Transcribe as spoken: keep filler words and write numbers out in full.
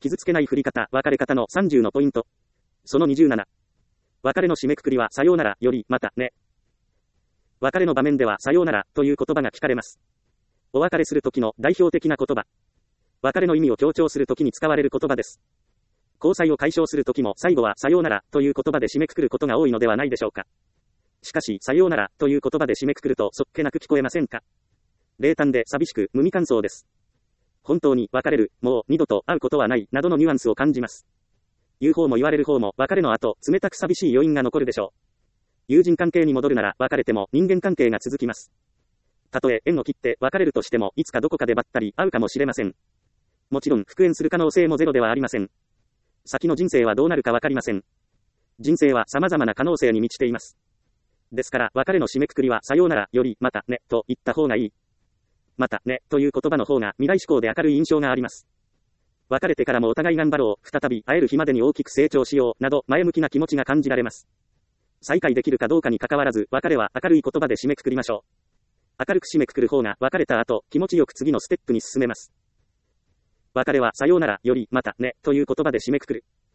傷つけない振り方、別れ方のさんじゅうのポイント。そのにじゅうなな。別れの締めくくりはさようならよりまたね。別れの場面ではさようならという言葉が聞かれます。お別れする時の代表的な言葉。別れの意味を強調する時に使われる言葉です。交際を解消する時も最後はさようならという言葉で締めくくることが多いのではないでしょうか。しかし、さようならという言葉で締めくくるとそっけなく聞こえませんか。冷淡で寂しく無味乾燥です。本当に別れる、もう二度と会うことはないなどのニュアンスを感じます。言う方も言われる方も別れの後、冷たく寂しい余韻が残るでしょう。友人関係に戻るなら別れても人間関係が続きます。たとえ縁を切って別れるとしてもいつかどこかでばったり会うかもしれません。もちろん復縁する可能性もゼロではありません。先の人生はどうなるかわかりません。人生は様々な可能性に満ちています。ですから別れの締めくくりはさようならよりまたねと言った方がいい。またねという言葉の方が未来志向で明るい印象があります。別れてからもお互い頑張ろう、再び会える日までに大きく成長しようなど前向きな気持ちが感じられます。再会できるかどうかに関わらず別れは明るい言葉で締めくくりましょう。明るく締めくくる方が別れた後気持ちよく次のステップに進めます。別れはさようならよりまたねという言葉で締めくくる。